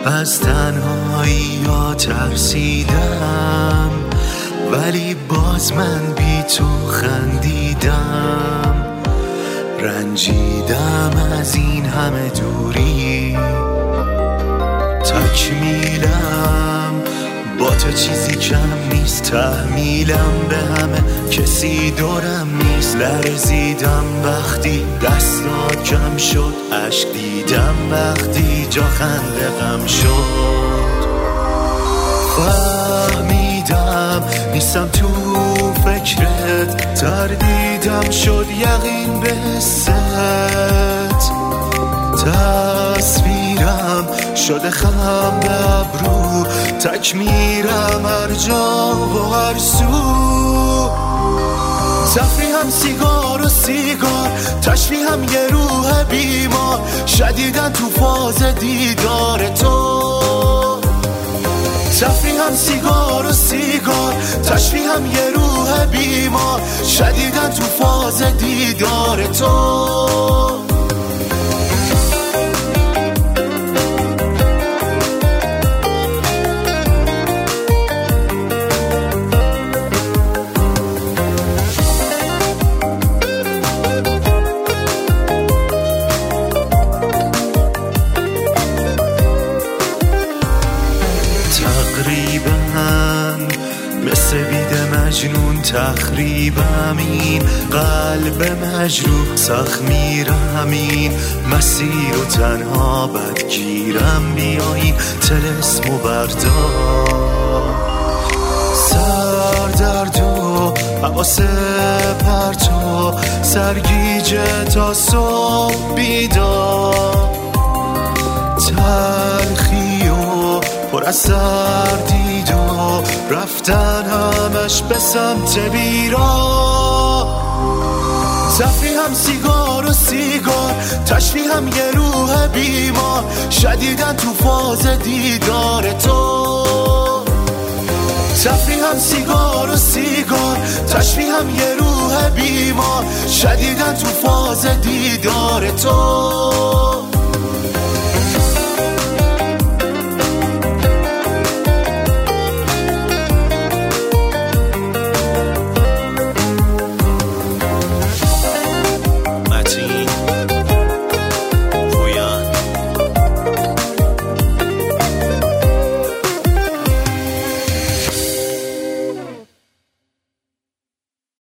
از تنهایی ها ترسیدم، ولی باز من بی تو خندیدم. رنجیدم از این همه دوری، تکمیلم با تو چیزی کم نیست. تحمیلم به همه کسی دورم نیست. لرزیدم وقتی دستات جمع شد، عشق دیدم وقتی جا خنده غم شد. فهمیدم نیستم تو فکرت، تردیدم شد یقین به حست. تصویرم شده خم به ابرو، تک میرم هر جا و هر سو. تفریحم سیگار و سیگار، تشبیهم یه روح بیمار، شدیدن تو فاز دیدار تو. تفریحم سیگار و سیگار، تشبیهم یه روح بیمار، شدیدن تو فاز دیدار تو. تقریبا مثل بید مجنون تخریبم، این قلب مجروح سخت میرم، این مسیر و تنها بدگیرم. بیاین طلسم و بردار، سردرد و حواس پرتو، سرگیجه تا صبح بیدار. تلخی و پر از سردید و رفتن همش به سمت بیرا. تفریحم سیگار و سیگار، تشبیهم یه روح بیمار، شدیدن تو فاز دیدار تو. تفریحم سیگار و سیگار، تشبیهم یه روح بیمار، شدیدن تو فاز دیدار تو.